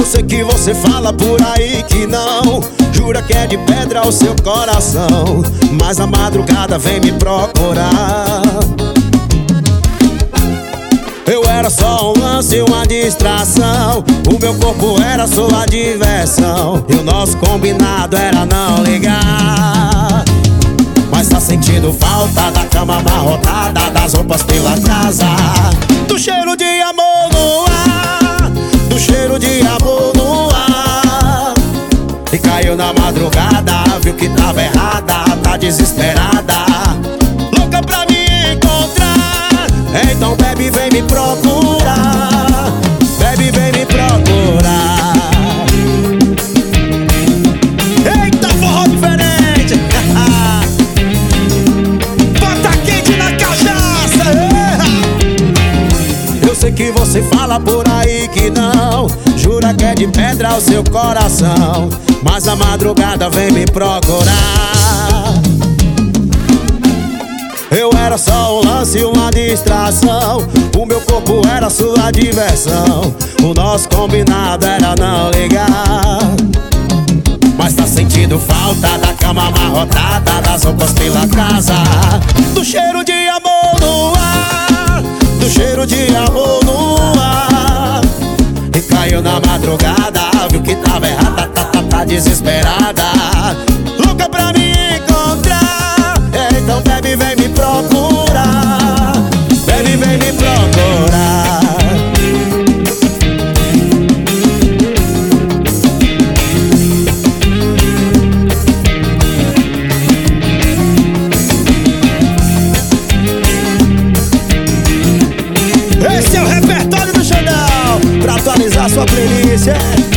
sei que você fala por aí que não, jura que é de pedra o seu coração, mas na madrugada vem me procurar. Eu era só um lance, uma distração, o meu corpo era sua diversão, e o nosso combinado era não ligar. Mas tá sentindo falta da cama amarrotada, das roupas pela casa, do cheiro de amor no ar, do cheiro de amor no ar. E caiu na madrugada, viu que tava errada, tá desesperada, louca pra me encontrar. Então bebe, vem me procurar, bebe, vem me procurar. Eita, forró diferente. Bota quente na cachaça. Eu sei que você fala por aí que não, jura que é de pedra o seu coração, mas a madrugada vem me procurar. Eu era só um lance, uma distração, o meu corpo era sua diversão, o nosso combinado era não ligar. Mas tá sentindo falta da cama amarrotada, das roupas pela casa, do cheiro de amor no ar, do cheiro de amor no ar. E caiu na madrugada, viu que tava errada, tá desesperada, louca pra me encontrar. Então bebe, vem me procurar, bebe, vem me procurar. Esse é o repertório do Xandão, pra atualizar sua playlist.